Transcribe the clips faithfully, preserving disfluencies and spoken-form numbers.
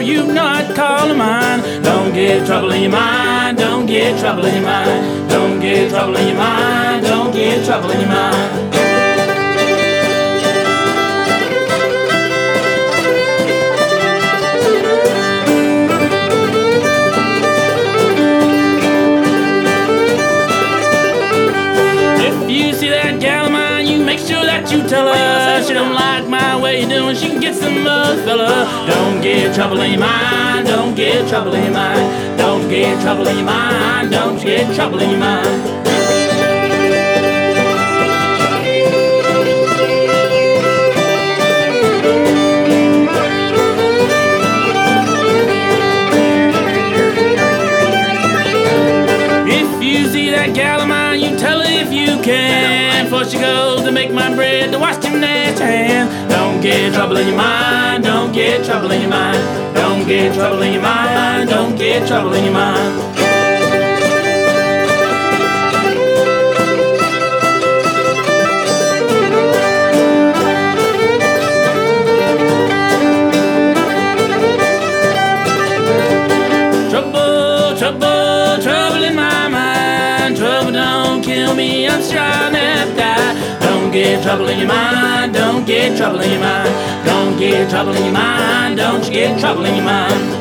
you know I'd call her mine. Don't get trouble in your mind, don't get trouble in your mind. Don't get trouble in your mind, don't get trouble in your mind. You tell her she don't like my way of doing, she can get some other fella. Don't get trouble in your mind, don't get trouble in your mind. Don't get trouble in your mind, don't get trouble in your mind. If you see that gal of mine, you tell her if you can, before she goes to make my bread, to wash them nasty hands. Don't get trouble in your mind, don't get trouble in your mind. Don't get trouble in your mind, don't get trouble in your mind. Trouble, trouble, trouble in my mind. Trouble don't kill me, I'm sure I'll never die. Don't get trouble in your mind, don't get trouble in your mind. Don't get trouble in your mind, don't you get trouble in your mind.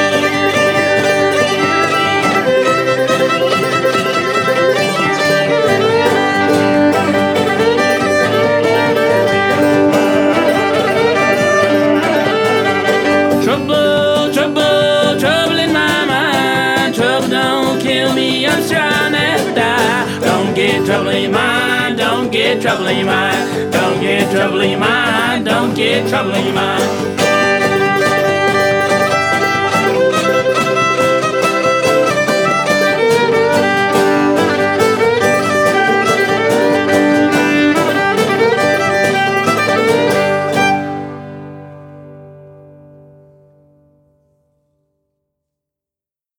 Trouble, trouble, trouble in my mind. Trouble don't kill me, I'm sure I'll never die. Don't get trouble in your mind, don't get trouble in your mind. Don't get trouble in your mind, don't get trouble in your mind.